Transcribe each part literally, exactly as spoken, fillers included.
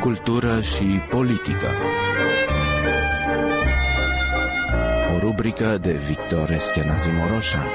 Cultură și politică. O rubrică de Victor Eschenazi Moroșan.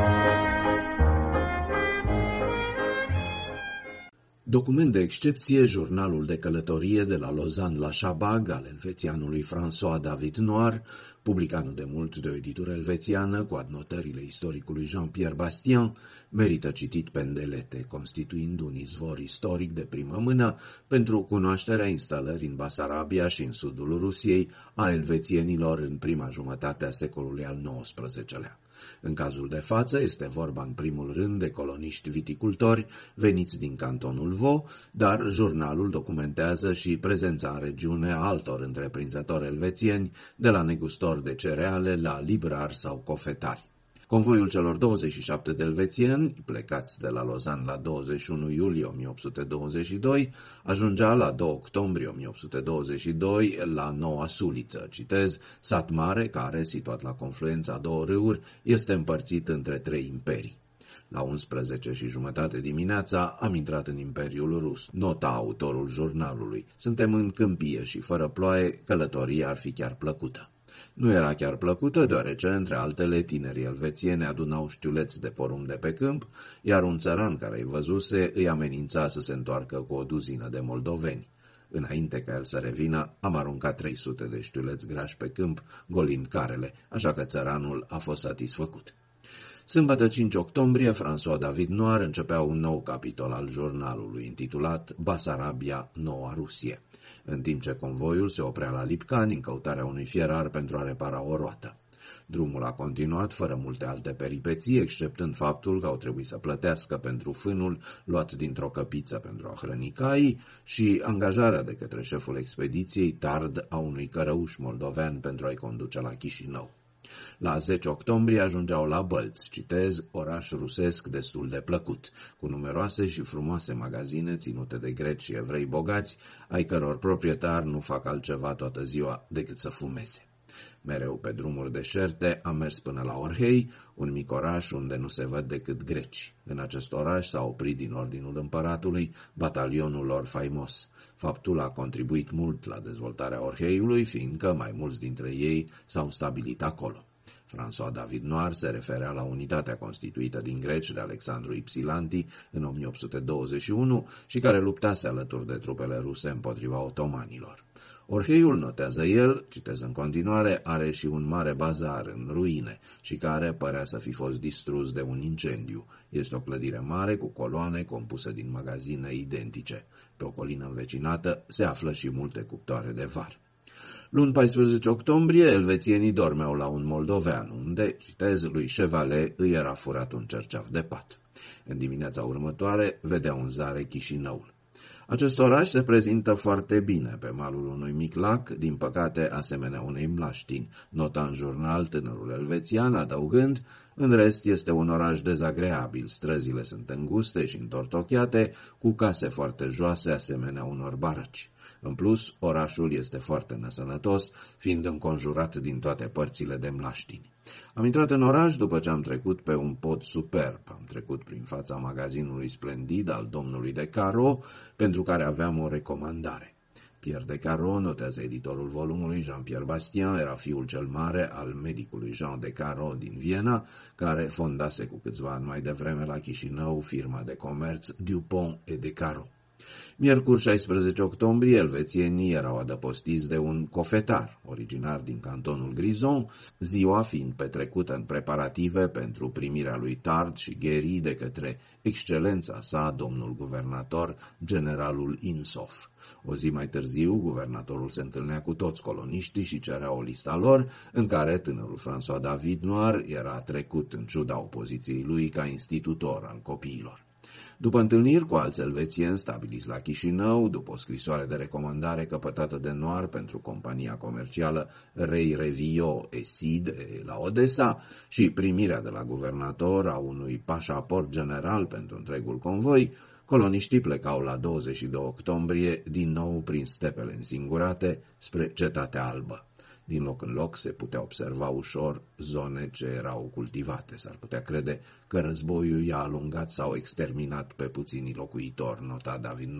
Document de excepție, jurnalul de călătorie de la Lausanne la Chabag al elvețianului François David Noir, publicat nu de mult de o editură elvețiană cu adnotările istoricului Jean-Pierre Bastien, merită citit pe îndelete, constituind un izvor istoric de primă mână pentru cunoașterea instalării în Basarabia și în sudul Rusiei a elvețienilor în prima jumătate a secolului al nouăsprezecelea. În cazul de față este vorba în primul rând de coloniști viticultori veniți din cantonul Vaud, dar jurnalul documentează și prezența în regiune a altor întreprinzători elvețieni, de la negustori de cereale la librari sau cofetari. Convoiul celor douăzeci și șapte de elvețieni, plecați de la Lausanne la douăzeci și unu iulie o mie opt sute douăzeci și doi, ajungea la doi octombrie o mie opt sute douăzeci și doi la Noua Suliță, citez, sat mare care, situat la confluența a două râuri, este împărțit între trei imperii. La unsprezece și jumătate dimineața am intrat în Imperiul Rus, nota autorul jurnalului. Suntem în câmpie și fără ploaie, călătoria ar fi chiar plăcută. Nu era chiar plăcută, deoarece, între altele, tinerii elvețieni adunau știuleți de porumb de pe câmp, iar un țăran care îi văzuse îi amenința să se întoarcă cu o duzină de moldoveni. Înainte ca el să revină, am aruncat trei sute de știuleți grași pe câmp, golind carele, așa că țăranul a fost satisfăcut. Sâmbătă cinci octombrie, François David Noir începea un nou capitol al jurnalului, intitulat Basarabia, Noua Rusie, în timp ce convoiul se oprea la Lipcani în căutarea unui fierar pentru a repara o roată. Drumul a continuat fără multe alte peripeții, exceptând faptul că au trebuit să plătească pentru fânul luat dintr-o căpiță pentru a hrăni caii și angajarea de către șeful expediției tard a unui cărăuș moldovean pentru a-i conduce la Chișinău. La zece octombrie ajungeau la Bălți, citez, oraș rusesc destul de plăcut, cu numeroase și frumoase magazine ținute de greci și evrei bogați, ai căror proprietari nu fac altceva toată ziua decât să fumeze. Mereu pe drumuri deșerte am mers până la Orhei, un mic oraș unde nu se văd decât greci. În acest oraș s-a oprit din ordinul împăratului batalionul lor faimos. Faptul a contribuit mult la dezvoltarea Orheiului, fiindcă mai mulți dintre ei s-au stabilit acolo. François David Noir se referea la unitatea constituită din greci de Alexandru Ypsilanti în o mie opt sute douăzeci și unu și care luptase alături de trupele ruse împotriva otomanilor. Orheiul, notează el, citez în continuare, are și un mare bazar în ruine și care părea să fi fost distrus de un incendiu. Este o clădire mare cu coloane compusă din magazine identice. Pe o colină învecinată se află și multe cuptoare de var. Luni paisprezece octombrie, elvețienii dormeau la un moldovean, unde, citez, lui Chevalet îi era furat un cerceaf de pat. În dimineața următoare vedeau în zare Chișinăul. Acest oraș se prezintă foarte bine pe malul unui mic lac, din păcate asemenea unei mlaștini, nota în jurnal tânărul elvețian, adăugând, în rest este un oraș dezagreabil, străzile sunt înguste și întortocheate, cu case foarte joase asemenea unor barăci. În plus, orașul este foarte nesănătos, fiind înconjurat din toate părțile de mlaștini. Am intrat în oraș după ce am trecut pe un pod superb. Am trecut prin fața magazinului splendid al domnului de Caro, pentru care aveam o recomandare. Pierre de Caro, notează editorul volumului Jean-Pierre Bastien, era fiul cel mare al medicului Jean de Caro din Viena, care fondase cu câțiva ani mai devreme la Chișinău firma de comerț Dupont et de Caro. Miercuri șaisprezece octombrie, elvețienii erau adăpostiți de un cofetar, originar din cantonul Grison, ziua fiind petrecută în preparative pentru primirea lui Tard și Gheri de către excelența sa, domnul guvernator, generalul Insof. O zi mai târziu, guvernatorul se întâlnea cu toți coloniștii și cerea o lista lor, în care tânărul François David Noir era trecut în ciuda opoziției lui ca institutor al copiilor. După întâlniri cu alți elvețieni stabiliți la Chișinău, după o scrisoare de recomandare căpătată de Noir pentru compania comercială Rei Revio et Sid la Odessa și primirea de la guvernator a unui pașaport general pentru întregul convoi, coloniștii plecau la douăzeci și doi octombrie din nou prin stepele însingurate spre Cetatea Albă. Din loc în loc se putea observa ușor zone ce erau cultivate. S-ar putea crede că războiul i-a alungat sau exterminat pe puțini locuitori, nota David Noir.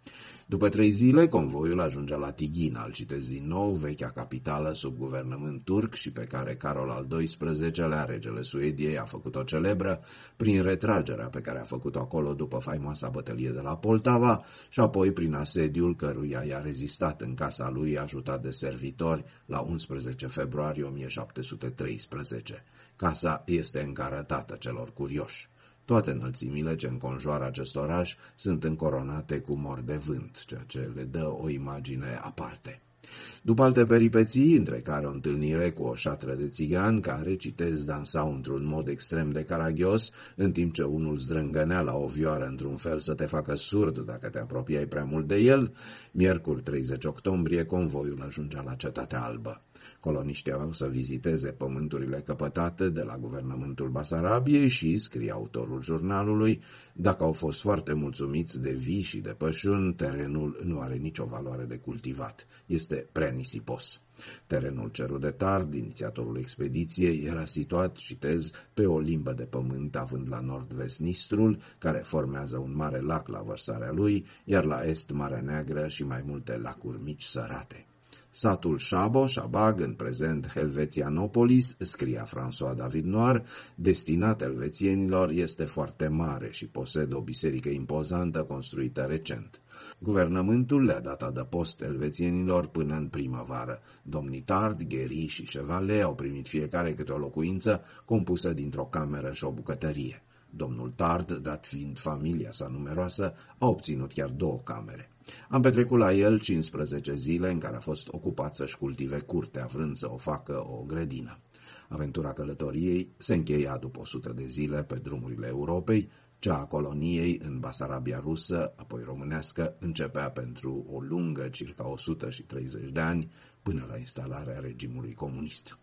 După trei zile, convoiul ajungea la Tighin, îl citesc din nou, vechea capitală sub guvernământ turc și pe care Carol al doisprezecelea, regele Suediei, a făcut-o celebră prin retragerea pe care a făcut-o acolo după faimoasa bătălie de la Poltava și apoi prin asediul căruia i-a rezistat în casa lui, ajutat de servitori, la unsprezece februarie o mie șapte sute treisprezece. Casa este încă arătată celor curioși. Toate înălțimile ce înconjoară acest oraș sunt încoronate cu mori de vânt, ceea ce le dă o imagine aparte. După alte peripeții, între care o întâlnire cu o șatră de țigani care, citez, dansau într-un mod extrem de caragios, în timp ce unul zdrângănea la o vioară într-un fel să te facă surd dacă te apropiai prea mult de el, miercuri treizeci octombrie convoiul ajungea la Cetatea Albă. Coloniștii aveau să viziteze pământurile căpătate de la guvernământul Basarabiei și, scrie autorul jurnalului, dacă au fost foarte mulțumiți de vii și de pășuni, terenul nu are nicio valoare de cultivat. Este prea nisipos. Terenul cerut de Tard, inițiatorul expediției, era situat, citez, pe o limbă de pământ având la nord-vest Nistrul, care formează un mare lac la vărsarea lui, iar la est Marea Neagră și mai multe lacuri mici sărate. Satul Șabo, Șabag, în prezent Helvetianopolis, scria François David Noir, destinat elvețienilor, este foarte mare și posedă o biserică impozantă construită recent. Guvernământul le-a dat adăpost elvețienilor până în primăvară. Domnii Tard, Gheri și Chevalet au primit fiecare câte o locuință compusă dintr-o cameră și o bucătărie. Domnul Tard, dat fiind familia sa numeroasă, a obținut chiar două camere. Am petrecut la el cincisprezece zile în care a fost ocupat să-și cultive curtea, vrând să o facă o grădină. Aventura călătoriei se încheia după o sută de zile pe drumurile Europei, cea a coloniei în Basarabia rusă, apoi românească, începea pentru o lungă, circa o sută treizeci de ani, până la instalarea regimului comunist.